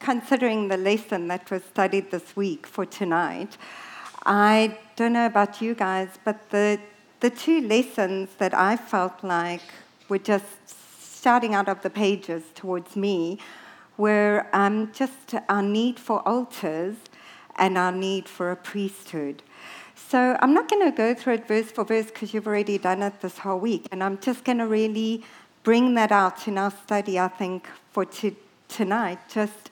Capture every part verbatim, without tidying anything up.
considering the lesson that was studied this week for tonight, I don't know about you guys, but the the two lessons that I felt like were just shouting out of the pages towards me were um, just our need for altars and our need for a priesthood. So I'm not going to go through it verse for verse because you've already done it this whole week, and I'm just going to really bring that out in our study, I think, for t- tonight, just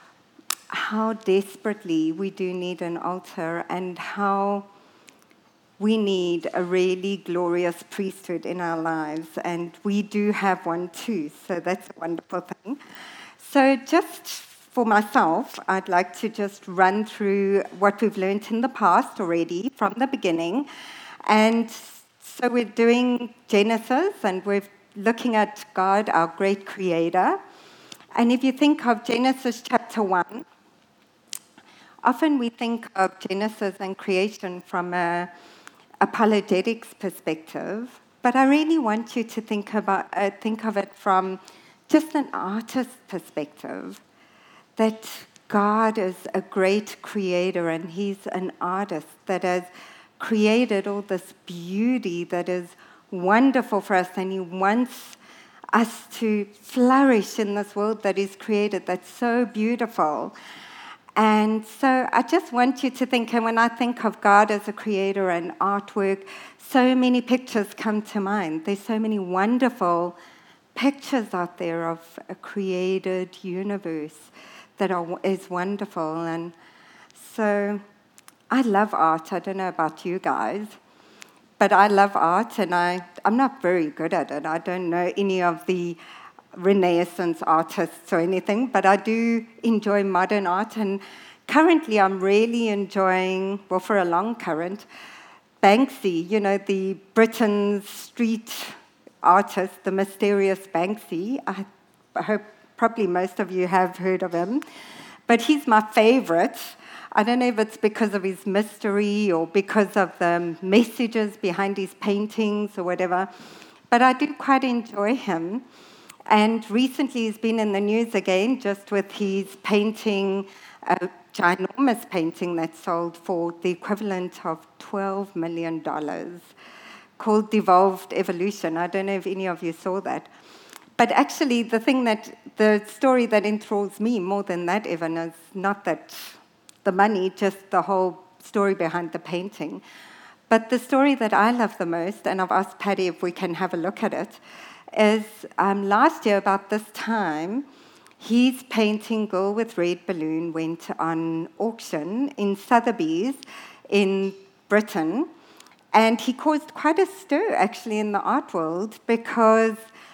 how desperately we do need an altar and how we need a really glorious priesthood in our lives, and we do have one too, so that's a wonderful thing. So just for myself, I'd like to just run through what we've learned in the past already from the beginning. And so we're doing Genesis, and we're looking at God, our great creator. And if you think of Genesis chapter one, often we think of Genesis and creation from a apologetics perspective, but I really want you to think about uh, think of it from just an artist's perspective, that God is a great creator and he's an artist that has created all this beauty that is wonderful for us, and he wants us to flourish in this world that he's created that's so beautiful. And so I just want you to think, and when I think of God as a creator and artwork, so many pictures come to mind. There's so many wonderful pictures out there of a created universe that are, is wonderful. And so I love art. I don't know about you guys, but I love art, and I, I'm not very good at it. I don't know any of the Renaissance artists or anything, but I do enjoy modern art, and currently I'm really enjoying, well, for a long current, Banksy, you know, the Britain's street artist, the mysterious Banksy. I, I hope probably most of you have heard of him, but he's my favorite. I don't know if it's because of his mystery or because of the messages behind his paintings or whatever, but I do quite enjoy him. And recently he's been in the news again just with his painting, a ginormous painting that sold for the equivalent of twelve million dollars, called Devolved Evolution. I don't know if any of you saw that. But actually the thing that, the story that enthralls me more than that even is not that the money, just the whole story behind the painting. But the story that I love the most, and I've asked Patty if we can have a look at it, is um, last year about this time, his painting Girl with Red Balloon went on auction in Sotheby's in Britain, and he caused quite a stir actually in the art world because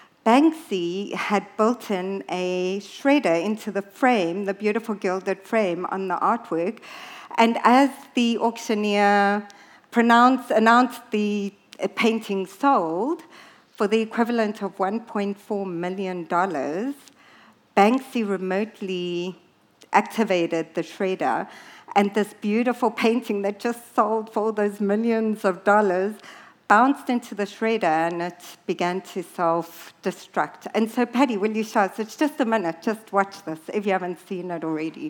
Banksy had built in a shredder into the frame, the beautiful gilded frame on the artwork, and as the auctioneer pronounced, announced the painting sold, for the equivalent of one point four million dollars, Banksy remotely activated the shredder, and this beautiful painting that just sold for all those millions of dollars bounced into the shredder, and it began to self-destruct. And so, Patty, will you show us? It's just a minute. Just watch this if you haven't seen it already.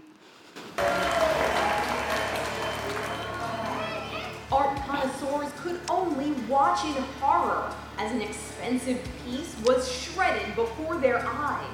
Art connoisseurs could only watch in horror as an expensive piece was shredded before their eyes.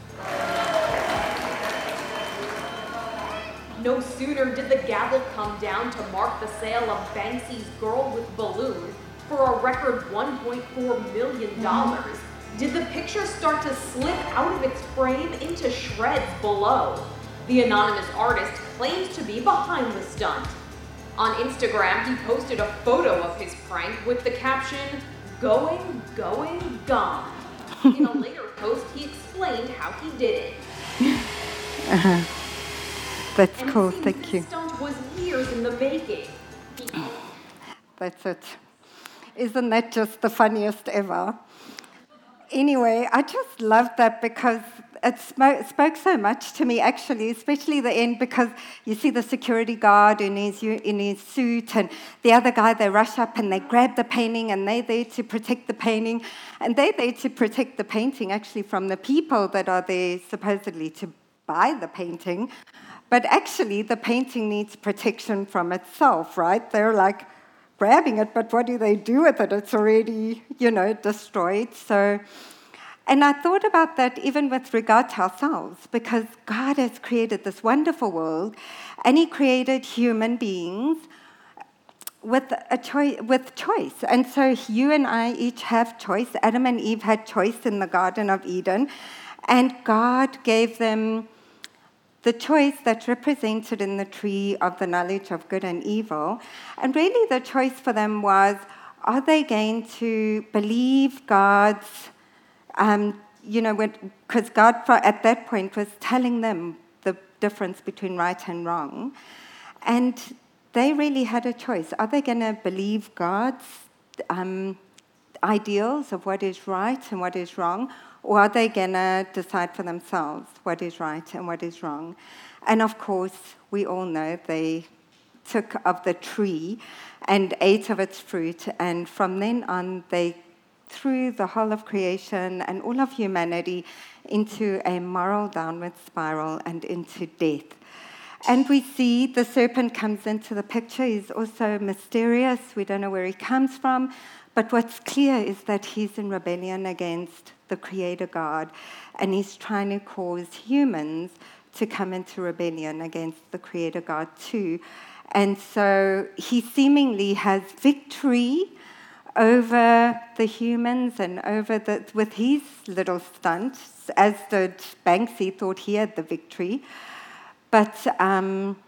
No sooner did the gavel come down to mark the sale of Banksy's Girl with Balloon for a record one point four million dollars, did the picture start to slip out of its frame into shreds below. The anonymous artist claims to be behind the stunt. On Instagram, he posted a photo of his prank with the caption, "Going, going, gone." In a later post, he explained how he did it. Uh-huh. That's and cool, it seems thank this you. stunt was years in the making. He That's it. Isn't that just the funniest ever? Anyway, I just love that because it sm- spoke so much to me, actually, especially the end, because you see the security guard in his u- in his suit, and the other guy, they rush up and they grab the painting, and they're there to protect the painting, and they're there to protect the painting, actually, from the people that are there supposedly to buy the painting. But actually, the painting needs protection from itself, right? They're like grabbing it, but what do they do with it? It's already, you know, destroyed. So, and I thought about that even with regard to ourselves, because God has created this wonderful world, and He created human beings with a choice. With choice. And so you and I each have choice. Adam and Eve had choice in the Garden of Eden, and God gave them the choice that's represented in the tree of the knowledge of good and evil. And really the choice for them was, are they going to believe God's, um, you know, because God at that point was telling them the difference between right and wrong. And they really had a choice. Are they going to believe God's um, ideals of what is right and what is wrong, or are they going to decide for themselves what is right and what is wrong? And of course, we all know they took of the tree and ate of its fruit, and from then on, they threw the whole of creation and all of humanity into a moral downward spiral and into death. And we see the serpent comes into the picture. He's also mysterious. We don't know where he comes from. But what's clear is that he's in rebellion against the Creator God, and he's trying to cause humans to come into rebellion against the Creator God too. And so he seemingly has victory over the humans and over the, with his little stunts, as did Banksy thought he had the victory. But um,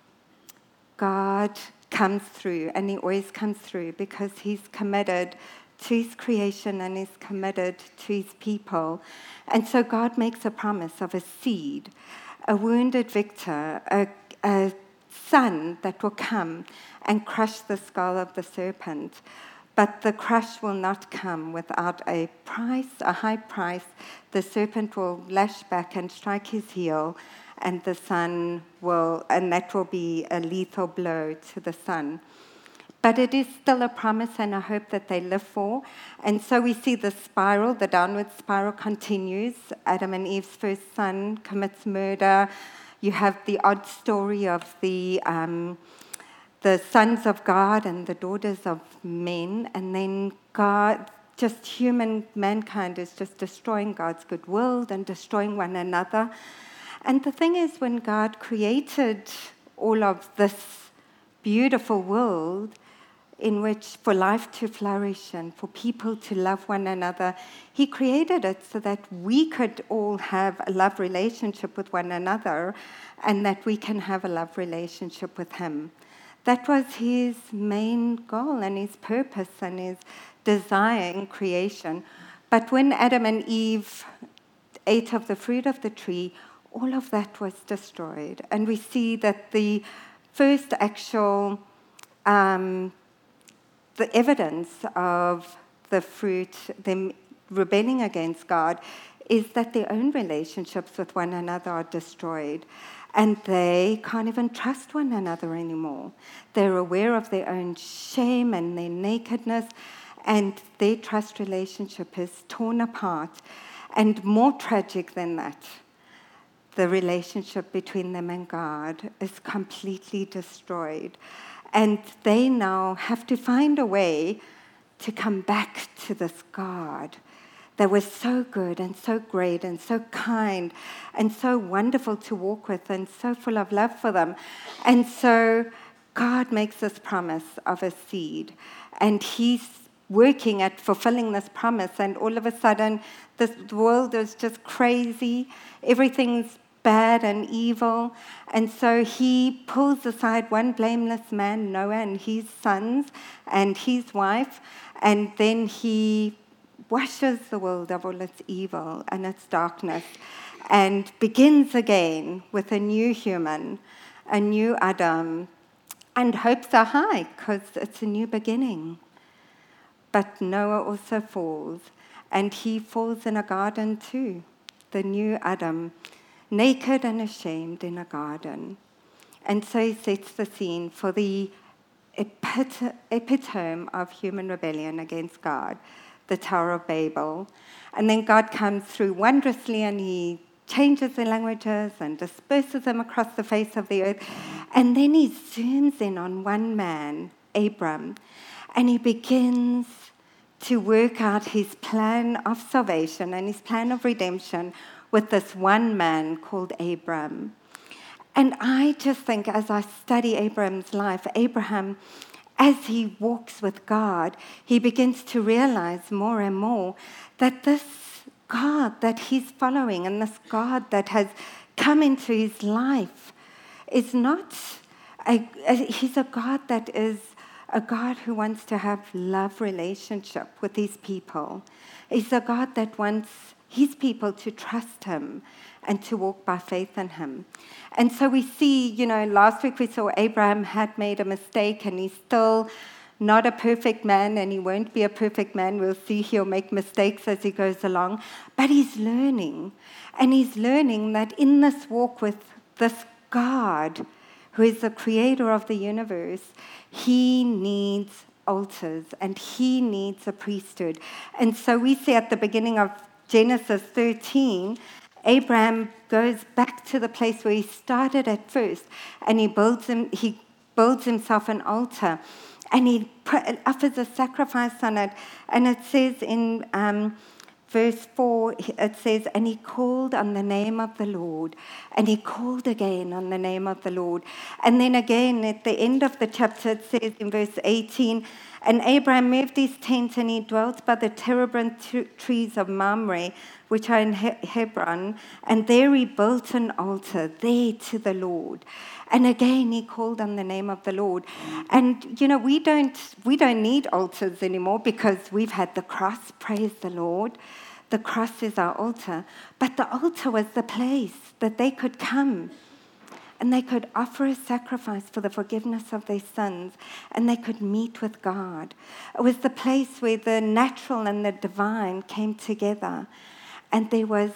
God comes through, and he always comes through because he's committed to his creation and he's committed to his people. And so God makes a promise of a seed, a wounded victor, a, a son that will come and crush the skull of the serpent. But the crush will not come without a price, a high price. The serpent will lash back and strike his heel, and the son will, and that will be a lethal blow to the son. But it is still a promise and a hope that they live for. And so we see the spiral, the downward spiral continues. Adam and Eve's first son commits murder. You have the odd story of the um, the sons of God and the daughters of men. And then God, just human mankind is just destroying God's good world and destroying one another. And the thing is, when God created all of this beautiful world, in which for life to flourish and for people to love one another, he created it so that we could all have a love relationship with one another and that we can have a love relationship with him. That was his main goal and his purpose and his desire in creation. But when Adam and Eve ate of the fruit of the tree, all of that was destroyed. And we see that the first actual um, the evidence of the fruit, them rebelling against God, is that their own relationships with one another are destroyed. And they can't even trust one another anymore. They're aware of their own shame and their nakedness, and their trust relationship is torn apart. And more tragic than that, the relationship between them and God is completely destroyed. And they now have to find a way to come back to this God that was so good and so great and so kind and so wonderful to walk with and so full of love for them. And so God makes this promise of a seed, and he's working at fulfilling this promise, and all of a sudden this world is just crazy. Everything's bad and evil. And so he pulls aside one blameless man, Noah, and his sons and his wife, and then he washes the world of all its evil and its darkness and begins again with a new human, a new Adam, and hopes are high because it's a new beginning. But Noah also falls, and he falls in a garden too, the new Adam, naked and ashamed in a garden. And so he sets the scene for the epit- epitome of human rebellion against God, the Tower of Babel. And then God comes through wondrously, and he changes their languages and disperses them across the face of the earth. And then he zooms in on one man, Abram, and he begins to work out his plan of salvation and his plan of redemption with this one man called Abram. And I just think, as I study Abram's life, Abraham, as he walks with God, he begins to realize more and more that this God that he's following and this God that has come into his life is not, a, a, he's a God that is a God who wants to have love relationship with his people. He's a God that wants his people to trust him and to walk by faith in him. And so we see, you know, last week we saw Abraham had made a mistake and he's still not a perfect man, and he won't be a perfect man. We'll see he'll make mistakes as he goes along. But he's learning. And he's learning that in this walk with this God, who is the creator of the universe, he needs altars and he needs a priesthood. And so we see at the beginning of Genesis thirteen, Abraham goes back to the place where he started at first, and he builds him, he builds himself an altar. And he offers a sacrifice on it. And it says in um, verse four, it says, and he called on the name of the Lord. And he called again on the name of the Lord. And then again, at the end of the chapter, it says in verse eighteen, and Abraham moved his tent and he dwelt by the terebinth t- trees of Mamre, which are in he- Hebron. And there he built an altar there to the Lord. And again, he called on the name of the Lord. And, you know, we don't we don't need altars anymore because we've had the cross, praise the Lord. The cross is our altar. But the altar was the place that they could come and they could offer a sacrifice for the forgiveness of their sins, and they could meet with God. It was the place where the natural and the divine came together, and there was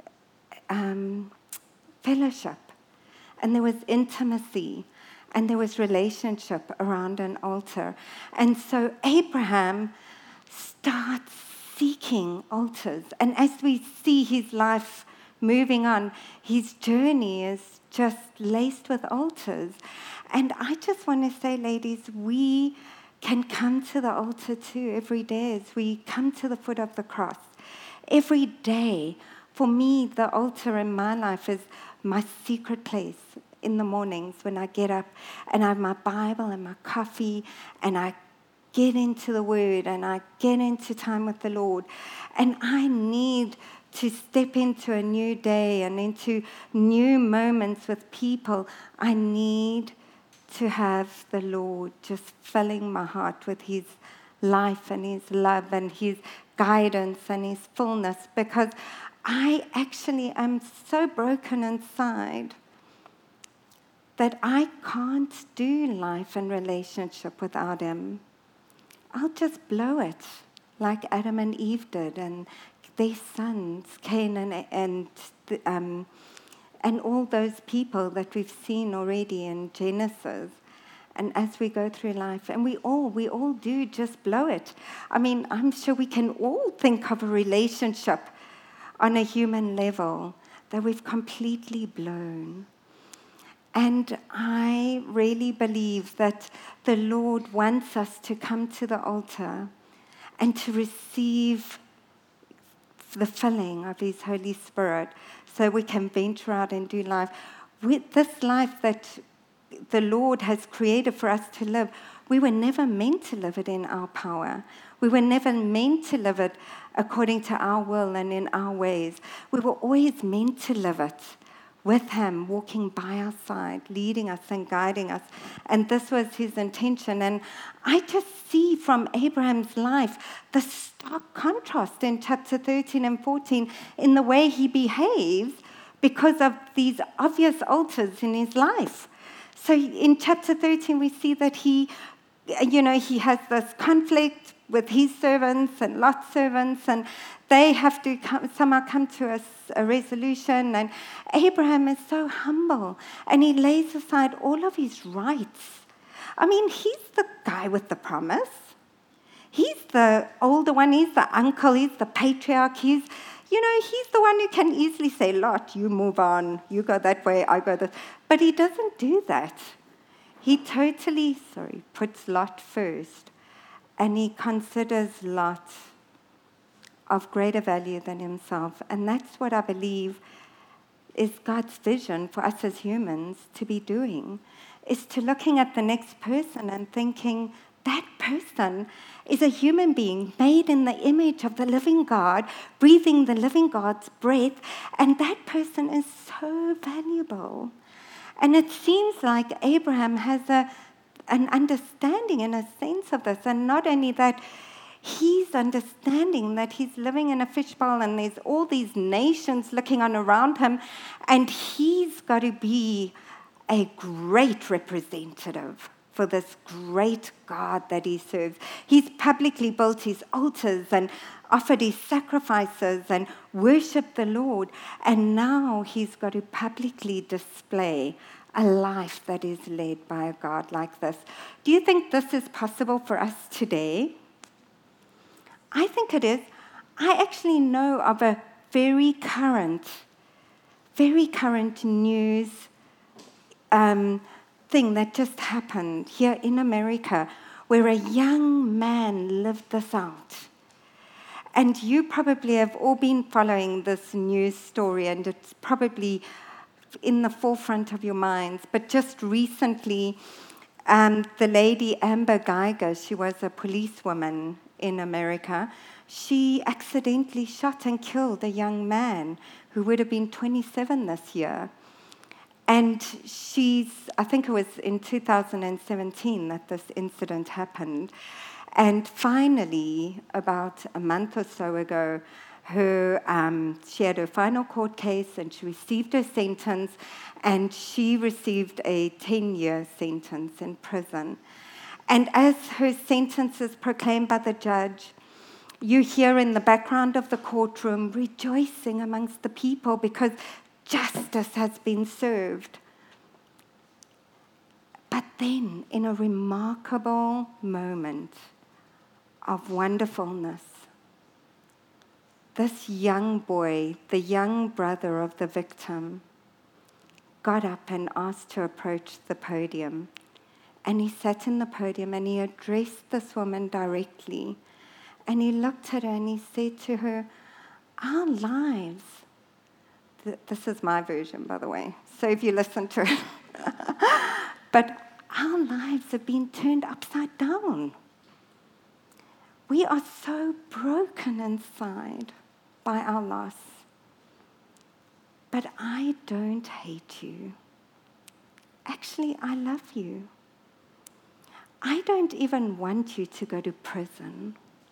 um, fellowship. And there was intimacy, and there was relationship around an altar. And so Abraham starts seeking altars. And as we see his life moving on, his journey is just laced with altars. And I just want to say, ladies, we can come to the altar too every day as we come to the foot of the cross. Every day, for me, the altar in my life is my secret place in the mornings when I get up and I have my Bible and my coffee and I get into the Word and I get into time with the Lord. And I need to step into a new day and into new moments with people. I need to have the Lord just filling my heart with his life and his love and his guidance and his fullness, because I actually am so broken inside that I can't do life and relationship without him. I'll just blow it like Adam and Eve did, and their sons, Cain and, and, um, and all those people that we've seen already in Genesis. And as we go through life, and we all, we all do just blow it. I mean, I'm sure we can all think of a relationship on a human level that we've completely blown. And I really believe that the Lord wants us to come to the altar and to receive the filling of his Holy Spirit so we can venture out and do life. With this life that the Lord has created for us to live, we were never meant to live it in our power. We were never meant to live it according to our will and in our ways. We were always meant to live it with him, walking by our side, leading us and guiding us. And this was his intention. And I just see from Abraham's life the stark contrast in chapter thirteen and fourteen in the way he behaves because of these obvious altars in his life. So in chapter thirteen, we see that he, you know, he has this conflict with his servants and Lot's servants, and they have to come, somehow come to a, a resolution. And Abraham is so humble, and he lays aside all of his rights. I mean, he's the guy with the promise. He's the older one. He's the uncle. He's the patriarch. He's, You know, he's the one who can easily say, Lot, you move on, you go that way, I go this. But he doesn't do that. He totally, sorry, puts Lot first, and he considers Lot of greater value than himself. And that's what I believe is God's vision for us as humans to be doing, is to looking at the next person and thinking, that person is a human being made in the image of the living God, breathing the living God's breath, and that person is so valuable. And it seems like Abraham has a, an understanding and a sense of this, and not only that, he's understanding that he's living in a fishbowl and there's all these nations looking on around him, and he's got to be a great representative for this great God that he serves. He's publicly built his altars and offered his sacrifices and worshipped the Lord, and now he's got to publicly display a life that is led by a God like this. Do you think this is possible for us today? I think it is. I actually know of a very current, very current news um, thing that just happened here in America, where a young man lived this out. And you probably have all been following this news story, and it's probably in the forefront of your minds. But just recently, um, the lady Amber Geiger, she was a policewoman in America, she accidentally shot and killed a young man who would have been twenty-seven this year. And she's, I think it was in two thousand seventeen that this incident happened. And finally, about a month or so ago, her um, she had her final court case and she received her sentence, and she received a ten-year sentence in prison. And as her sentence is proclaimed by the judge, you hear in the background of the courtroom rejoicing amongst the people because justice has been served. But then, in a remarkable moment of wonderfulness, this young boy, the young brother of the victim, got up and asked to approach the podium. And he sat in the podium and he addressed this woman directly. And he looked at her and he said to her, our lives, th- this is my version, by the way, so if you listen to it, but our lives have been turned upside down. We are so broken inside by our loss. But I don't hate you. Actually, I love you. I don't even want you to go to prison.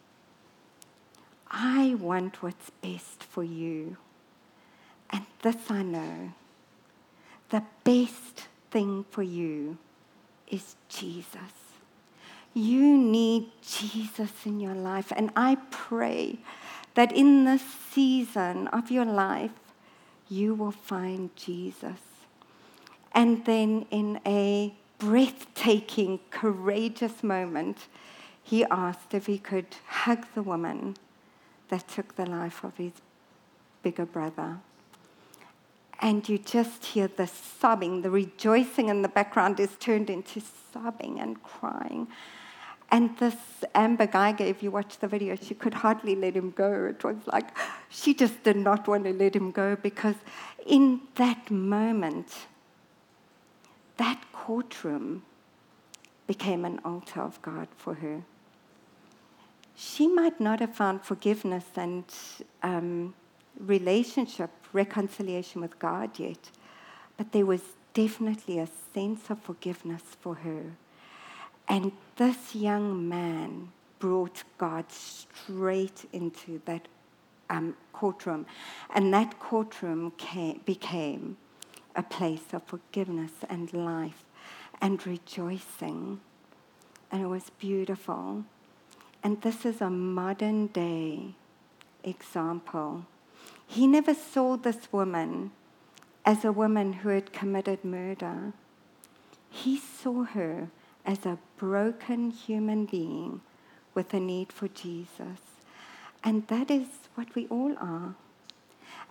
I want what's best for you. And this I know. The best thing for you is Jesus. You need Jesus in your life. And I pray that in this season of your life, you will find Jesus. And then in a breathtaking, courageous moment, he asked if he could hug the woman that took the life of his bigger brother. And you just hear the sobbing, the rejoicing in the background is turned into sobbing and crying. And this Amber Geiger, if you watch the video, she could hardly let him go. It was like she just did not want to let him go, because in that moment, that courtroom became an altar of God for her. She might not have found forgiveness and um, relationship, reconciliation with God yet, but there was definitely a sense of forgiveness for her. And this young man brought God straight into that um, courtroom, and that courtroom came, became a place of forgiveness and life and rejoicing. And it was beautiful. And this is a modern day example. He never saw this woman as a woman who had committed murder. He saw her as a broken human being with a need for Jesus. And that is what we all are.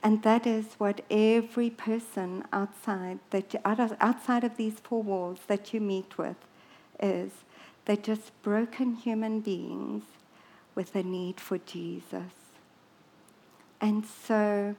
And that is what every person outside that you, out of, outside of these four walls that you meet with is. They're just broken human beings with a need for Jesus. And so,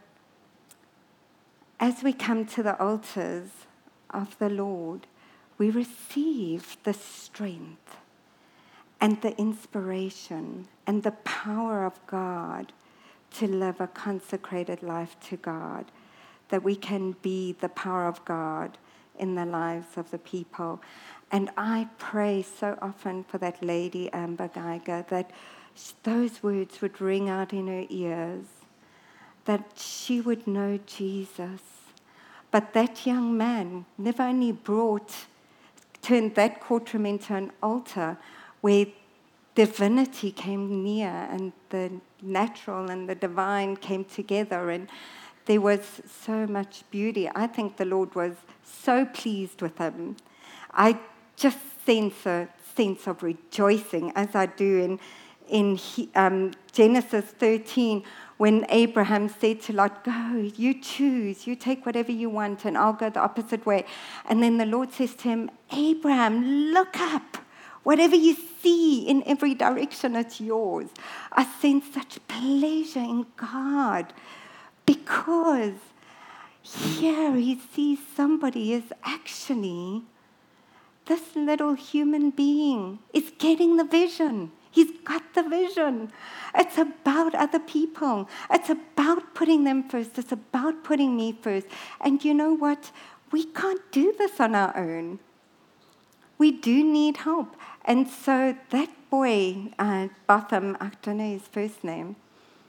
as we come to the altars of the Lord, we receive the strength and the inspiration and the power of God to live a consecrated life to God, that we can be the power of God in the lives of the people. And I pray so often for that lady, Amber Geiger, that those words would ring out in her ears, that she would know Jesus. But that young man never only brought, turned that courtroom into an altar where divinity came near and the natural and the divine came together, and there was so much beauty. I think the Lord was so pleased with him. I just sense a sense of rejoicing, as I do in, in um, Genesis thirteen, when Abraham said to Lot, go, you choose, you take whatever you want, and I'll go the opposite way. And then the Lord says to him, Abraham, look up. Whatever you see in every direction, it's yours. I sense such pleasure in God because here he sees somebody is actually, this little human being is getting the vision. He's got the vision. It's about other people. It's about putting them first. It's about putting me first. And you know what? We can't do this on our own. We do need help. And so that boy, uh, Botham, I don't know his first name,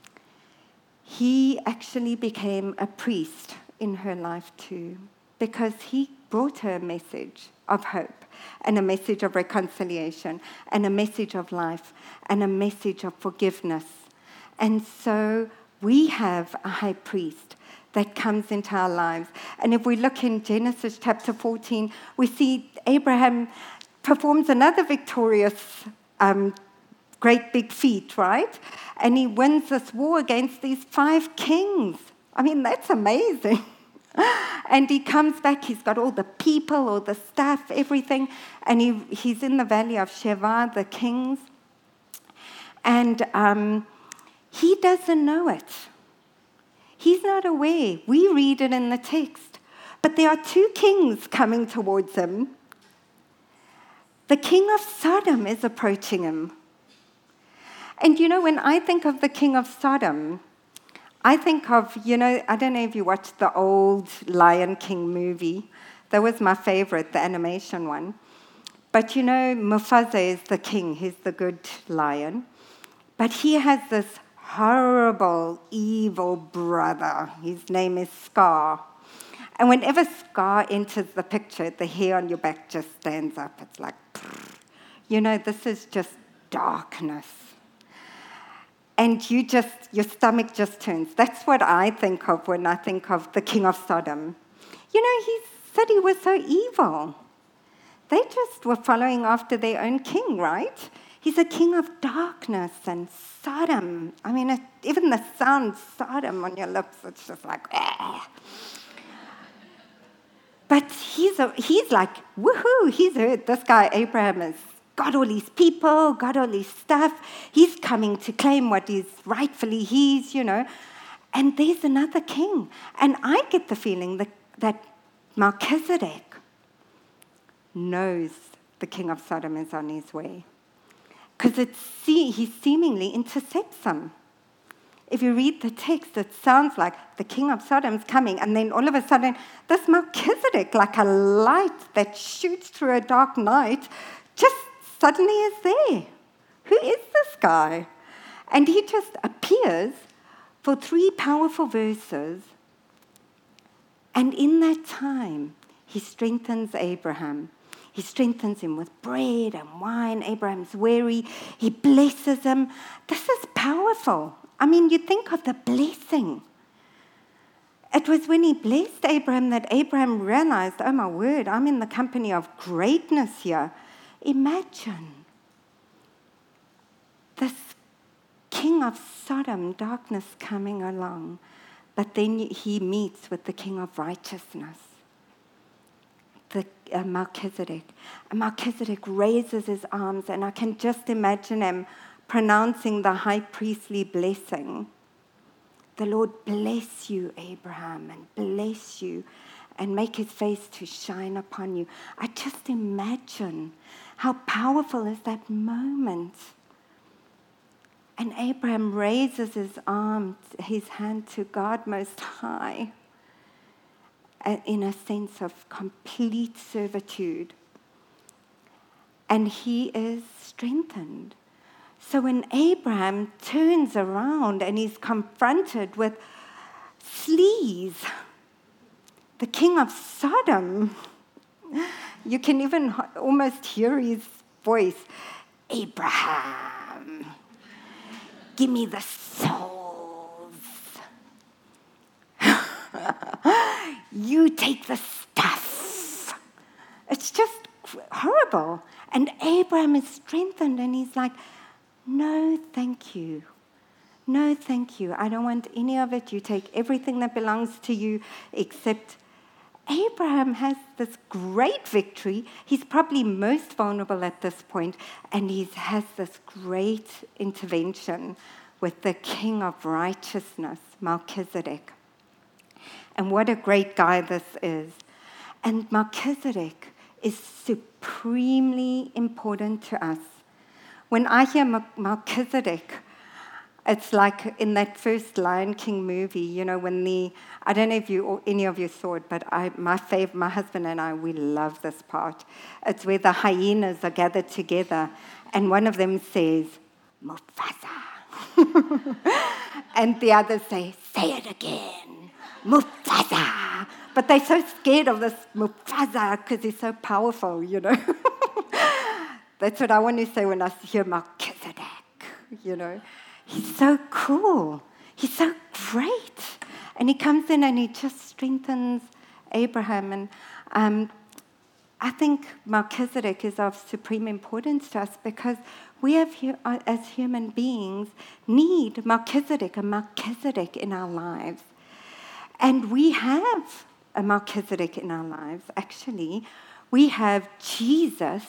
he actually became a priest in her life too, because he brought her a message of hope and a message of reconciliation and a message of life and a message of forgiveness. And so we have a high priest that comes into our lives. And if we look in Genesis chapter fourteen, we see Abraham performs another victorious um, great big feat, right? And he wins this war against these five kings. I mean, that's amazing. And he comes back, he's got all the people, all the stuff, everything, and he, he's in the valley of Sheva, the kings, and um, he doesn't know it. He's not aware. We read it in the text. But there are two kings coming towards him. The king of Sodom is approaching him. And you know, when I think of the king of Sodom, I think of, you know, I don't know if you watched the old Lion King movie. That was my favorite, the animation one. But you know, Mufasa is the king. He's the good lion. But he has this horrible, evil brother. His name is Scar. And whenever Scar enters the picture, the hair on your back just stands up. It's like, you know, this is just darkness. And you just, your stomach just turns. That's what I think of when I think of the king of Sodom. You know, his city was so evil. They just were following after their own king, right? He's a king of darkness and Sodom. I mean, it, even the sound Sodom on your lips, it's just like, ah. But he's, a, he's like, woohoo, he's heard this guy Abraham has got all these people, got all this stuff. He's coming to claim what is rightfully his, you know. And there's another king. And I get the feeling that, that Melchizedek knows the king of Sodom is on his way. Because it's see, he seemingly intercepts him. If you read the text, it sounds like the king of Sodom's coming, and then all of a sudden, this Melchizedek, like a light that shoots through a dark night, just suddenly is there. Who is this guy? And he just appears for three powerful verses, and in that time, he strengthens Abraham. He strengthens him with bread and wine. Abraham's weary. He blesses him. This is powerful. I mean, you think of the blessing. It was when he blessed Abraham that Abraham realized, oh my word, I'm in the company of greatness here. Imagine this king of Sodom, darkness coming along, But then he meets with the King of Righteousness, the uh, Melchizedek. And Melchizedek raises his arms, and I can just imagine him pronouncing the high priestly blessing. The Lord bless you, Abraham, and bless you, and make his face to shine upon you. I just imagine how powerful is that moment. And Abraham raises his arm, his hand to God Most High, in a sense of complete servitude. And he is strengthened. So when Abraham turns around and he's confronted with sleaze, the king of Sodom, you can even almost hear his voice, Abraham, give me the souls. You take the stuff. It's just horrible. And Abraham is strengthened, and he's like, no, thank you. No, thank you. I don't want any of it. You take everything that belongs to you, except Abraham has this great victory. He's probably most vulnerable at this point, and he has this great intervention with the King of Righteousness, Melchizedek. And what a great guy this is. And Melchizedek is supremely important to us. When I hear Melchizedek, it's like in that first Lion King movie, you know, when the, I don't know if you or any of you saw it, but I, my fav, my husband and I, we love this part. It's where the hyenas are gathered together, and one of them says, Mufasa. And the others say, say it again, Mufasa. But they're so scared of this Mufasa because he's so powerful, you know. That's what I want to say when I hear Melchizedek, you know. He's so cool. He's so great. And he comes in and he just strengthens Abraham. And um, I think Melchizedek is of supreme importance to us because we have, as human beings, need Melchizedek, a Melchizedek in our lives. And we have a Melchizedek in our lives, actually. We have Jesus,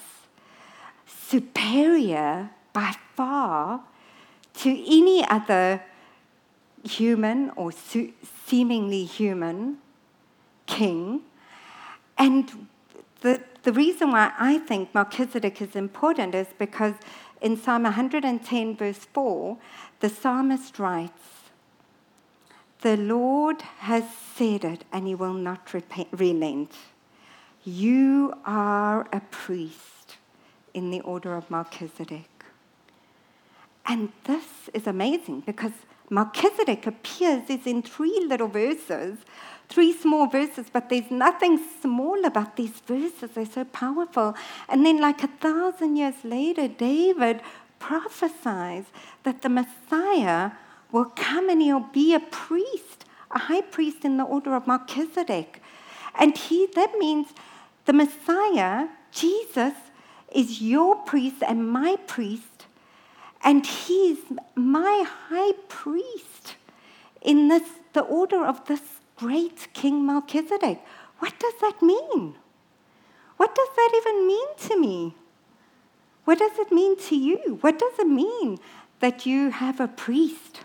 superior by far to any other human or su- seemingly human king. And the, the reason why I think Melchizedek is important is because in Psalm one hundred ten, verse four, the psalmist writes, the Lord has said it, and he will not repent, relent. You are a priest in the order of Melchizedek. And this is amazing because Melchizedek appears is in three little verses, three small verses, but there's nothing small about these verses. They're so powerful. And then like a thousand years later, David prophesies that the Messiah will come and he'll be a priest, a high priest in the order of Melchizedek. And he that means the Messiah, Jesus, is your priest and my priest, and he's my high priest in this, the order of this great King Melchizedek. What does that mean? What does that even mean to me? What does it mean to you? What does it mean that you have a priest?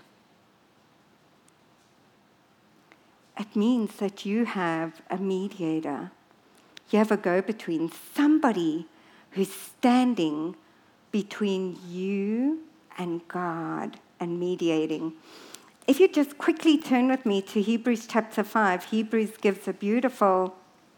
It means that you have a mediator. You have a go-between, somebody who's standing between you and God and mediating. If you just quickly turn with me to Hebrews chapter five, Hebrews gives a beautiful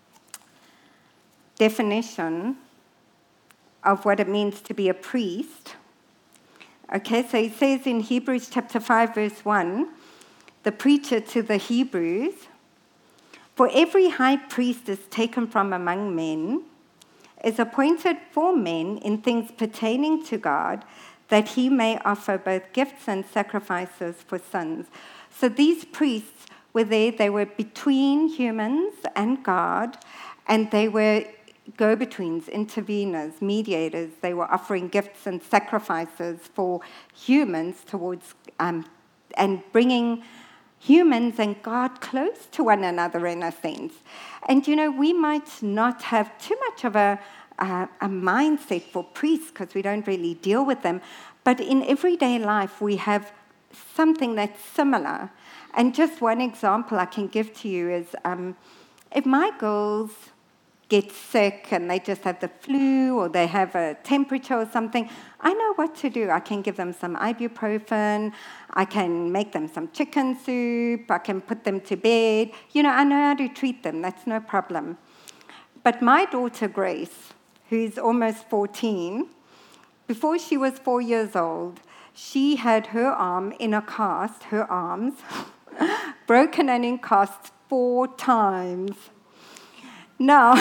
definition of what it means to be a priest. Okay, so he says in Hebrews chapter five, verse one, the preacher to the Hebrews, for every high priest is taken from among men, is appointed for men in things pertaining to God, that he may offer both gifts and sacrifices for sins. So these priests were there, they were between humans and God, and they were go-betweens, interveners, mediators. They were offering gifts and sacrifices for humans towards, um, and bringing humans and God close to one another in a sense. And, you know, we might not have too much of a, a, a mindset for priests because we don't really deal with them. But in everyday life, we have something that's similar. And just one example I can give to you is um, if my girls get sick and they just have the flu or they have a temperature or something, I know what to do. I can give them some ibuprofen. I can make them some chicken soup. I can put them to bed. You know, I know how to treat them. That's no problem. But my daughter, Grace, who's almost fourteen, before she was four years old, she had her arm in a cast, her arms, broken and in cast four times. Now,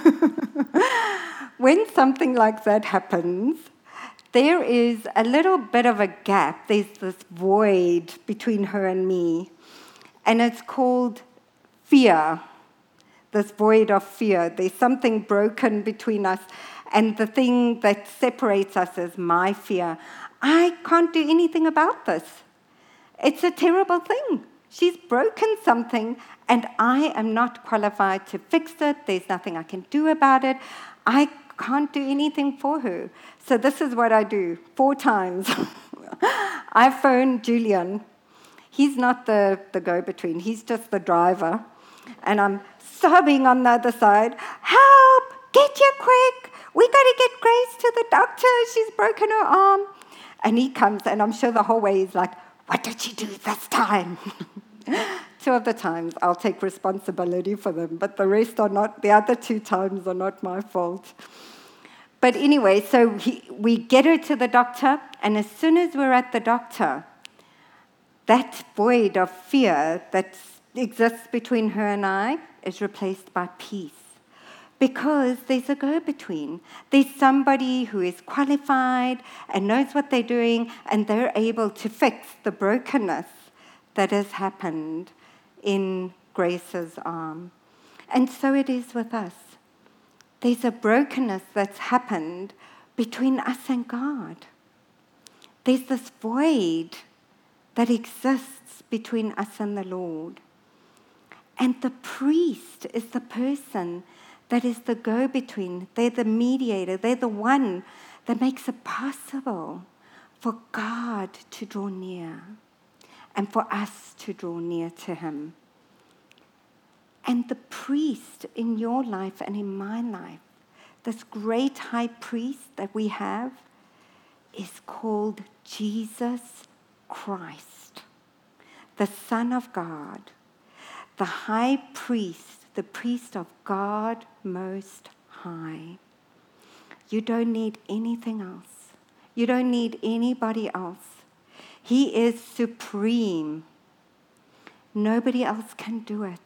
when something like that happens, there is a little bit of a gap. There's this void between her and me, and it's called fear, this void of fear. There's something broken between us, and the thing that separates us is my fear. I can't do anything about this. It's a terrible thing. She's broken something, and I am not qualified to fix it. There's nothing I can do about it. I can't do anything for her. So this is what I do. Four times. I phone Julian. He's not the, the go-between. He's just the driver. And I'm sobbing on the other side. Help! Get here quick! We got to get Grace to the doctor. She's broken her arm. And he comes, and I'm sure the whole way he's like, what did she do this time? Two of the times I'll take responsibility for them, but the rest are not, the other two times are not my fault. But anyway, so he, we get her to the doctor, and as soon as we're at the doctor, that void of fear that exists between her and I is replaced by peace. Because there's a go-between. There's somebody who is qualified and knows what they're doing, and they're able to fix the brokenness that has happened in Grace's arm. And so it is with us. There's a brokenness that's happened between us and God. There's this void that exists between us and the Lord. And the priest is the person that is the go-between. They're the mediator. They're the one that makes it possible for God to draw near and for us to draw near to him. And the priest in your life and in my life, this great high priest that we have, is called Jesus Christ, the Son of God, the high priest, the priest of God Most High. You don't need anything else. You don't need anybody else. He is supreme. Nobody else can do it.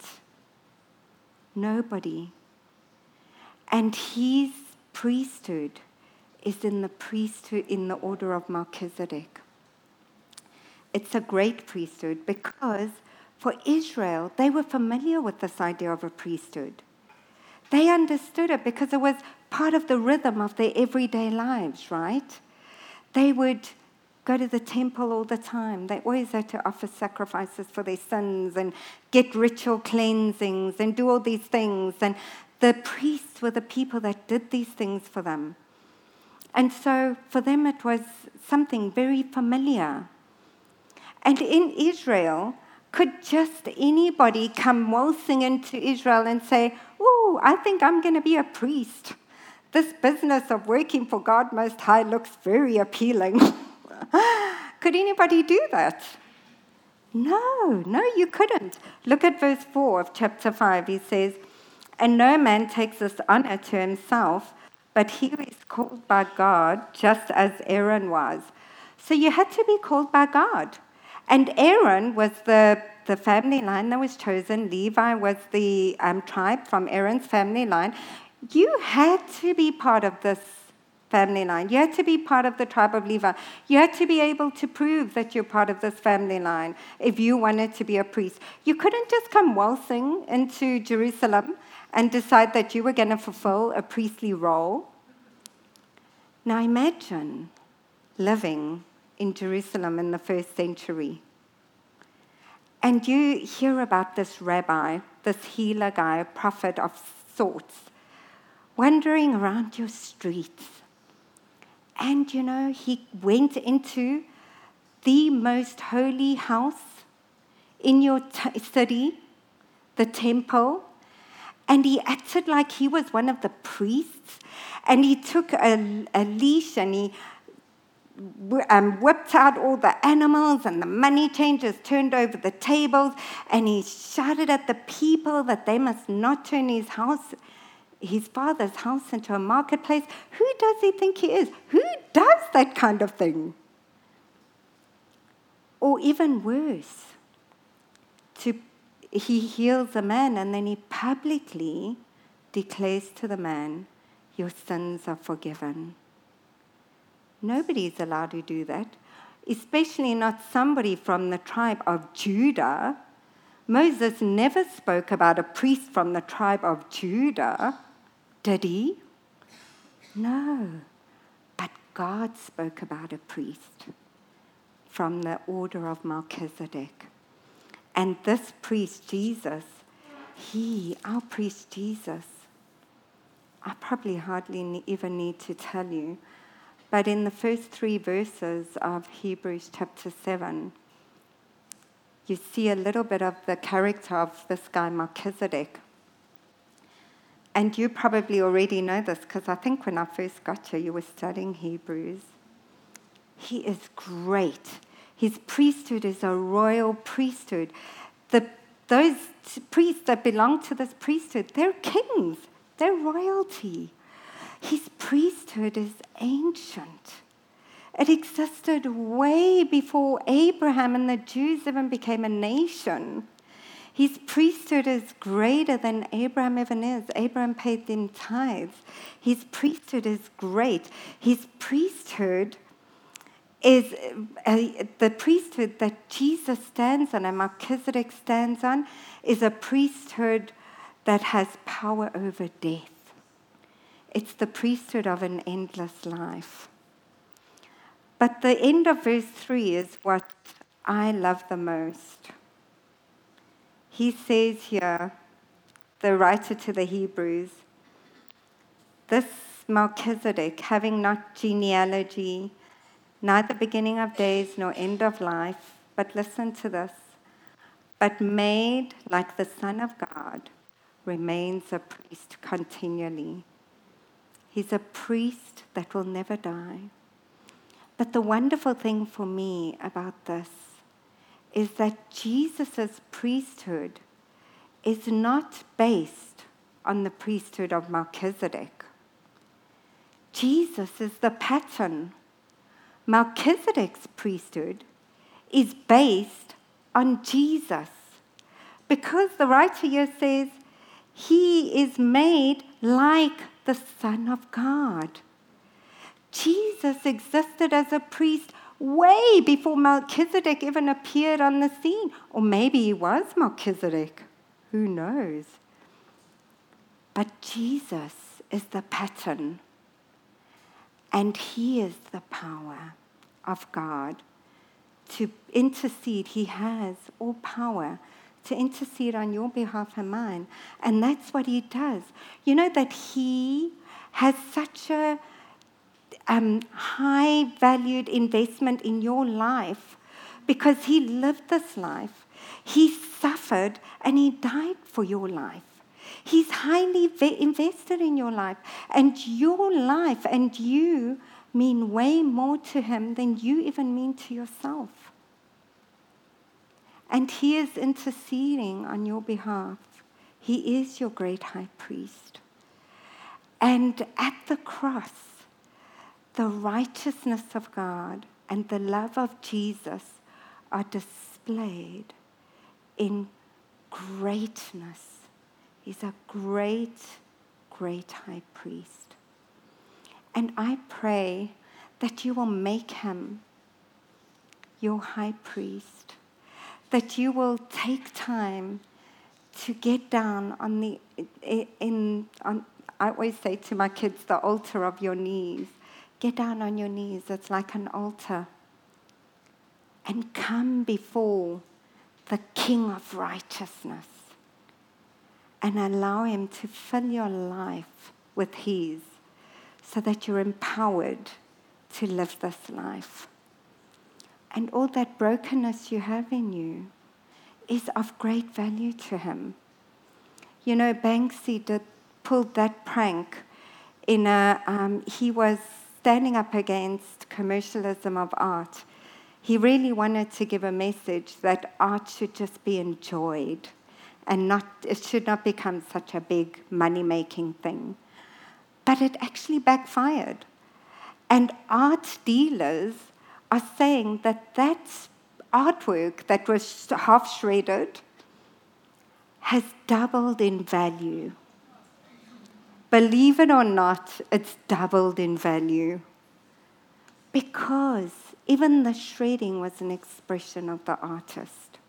Nobody. And his priesthood is in the priesthood in the order of Melchizedek. It's a great priesthood because for Israel, they were familiar with this idea of a priesthood. They understood it because it was part of the rhythm of their everyday lives, right? They would go to the temple all the time. They always had to offer sacrifices for their sins and get ritual cleansings and do all these things. And the priests were the people that did these things for them. And so for them it was something very familiar. And in Israel, could just anybody come waltzing into Israel and say, "Ooh, I think I'm going to be a priest. This business of working for God Most High looks very appealing." Could anybody do that? No, no, you couldn't. Look at verse four of chapter five. He says, "And no man takes this honor to himself, but he is called by God, just as Aaron was." So you had to be called by God. And Aaron was the, the family line that was chosen. Levi was the um, tribe from Aaron's family line. You had to be part of this family line. You had to be part of the tribe of Levi. You had to be able to prove that you're part of this family line if you wanted to be a priest. You couldn't just come waltzing into Jerusalem and decide that you were going to fulfill a priestly role. Now imagine living in Jerusalem in the first century. And you hear about this rabbi, this healer guy, a prophet of sorts, wandering around your streets. And, you know, he went into the most holy house in your t- city, the temple, and he acted like he was one of the priests. And he took a, a leash and he um, whipped out all the animals, and the money changers turned over the tables, and he shouted at the people that they must not turn his house, his father's house, into a marketplace. Who does he think he is? Who does that kind of thing? Or even worse, to, he heals a man and then he publicly declares to the man, your sins are forgiven. Nobody is allowed to do that, especially not somebody from the tribe of Judah. Moses never spoke about a priest from the tribe of Judah, did he? No, but God spoke about a priest from the order of Melchizedek. And this priest, Jesus, he, our priest Jesus, I probably hardly even need to tell you, but in the first three verses of Hebrews chapter seven, you see a little bit of the character of this guy, Melchizedek. And you probably already know this, because I think when I first got here, you were studying Hebrews. He is great. His priesthood is a royal priesthood. The, those priests that belong to this priesthood, they're kings. They're royalty. His priesthood is ancient. It existed way before Abraham and the Jews even became a nation. His priesthood is greater than Abraham even is. Abraham paid them tithes. His priesthood is great. His priesthood is uh, the priesthood that Jesus stands on and Melchizedek stands on is a priesthood that has power over death. It's the priesthood of an endless life. But the end of verse three is what I love the most. He says here, the writer to the Hebrews, this Melchizedek, having not genealogy, neither beginning of days nor end of life, but listen to this, but made like the Son of God, remains a priest continually. He's a priest that will never die. But the wonderful thing for me about this is that Jesus' priesthood is not based on the priesthood of Melchizedek. Jesus is the pattern. Melchizedek's priesthood is based on Jesus, because the writer here says he is made like the Son of God. Jesus existed as a priest way before Melchizedek even appeared on the scene. Or maybe he was Melchizedek. Who knows? But Jesus is the pattern. And he is the power of God to intercede. He has all power to intercede on your behalf and mine. And that's what he does. You know that he has such a um, high-valued investment in your life because he lived this life. He suffered and he died for your life. He's highly ve- invested in your life. And your life and you mean way more to him than you even mean to yourself. And he is interceding on your behalf. He is your great high priest. And at the cross, the righteousness of God and the love of Jesus are displayed in greatness. He's a great, great high priest. And I pray that you will make him your high priest, that you will take time to get down on the, in, on, I always say to my kids, the altar of your knees. Get down on your knees. It's like an altar. And come before the King of righteousness, and allow him to fill your life with his, so that you're empowered to live this life. And all that brokenness you have in you is of great value to him. You know, Banksy did pulled that prank in a, um, he was standing up against commercialism of art. He really wanted to give a message that art should just be enjoyed and not, it should not become such a big money-making thing. But it actually backfired. And art dealers are saying that that artwork that was half shredded has doubled in value. Believe it or not, it's doubled in value. Because even the shredding was an expression of the artist.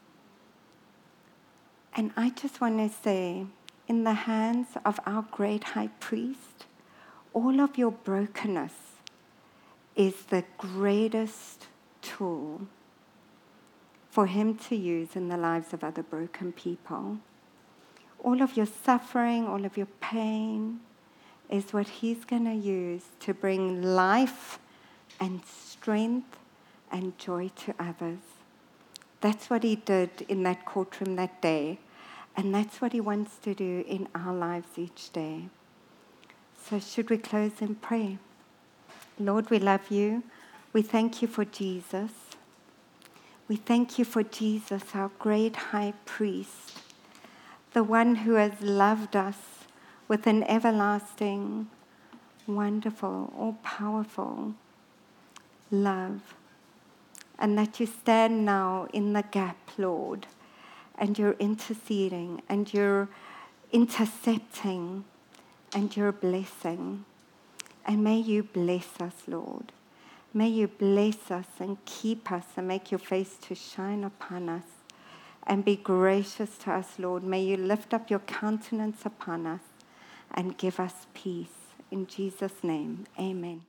And I just want to say, in the hands of our great high priest, all of your brokenness is the greatest tool for him to use in the lives of other broken people. All of your suffering, all of your pain is what he's going to use to bring life and strength and joy to others. That's what he did in that courtroom that day, and that's what he wants to do in our lives each day. So should we close in prayer? Lord, we love you. We thank you for Jesus. We thank you for Jesus, our great high priest, the one who has loved us with an everlasting, wonderful, all-powerful love. And that you stand now in the gap, Lord, and you're interceding, and you're intercepting, and you're blessing. And may you bless us, Lord. May you bless us and keep us and make your face to shine upon us and be gracious to us, Lord. May you lift up your countenance upon us and give us peace. In Jesus' name, amen.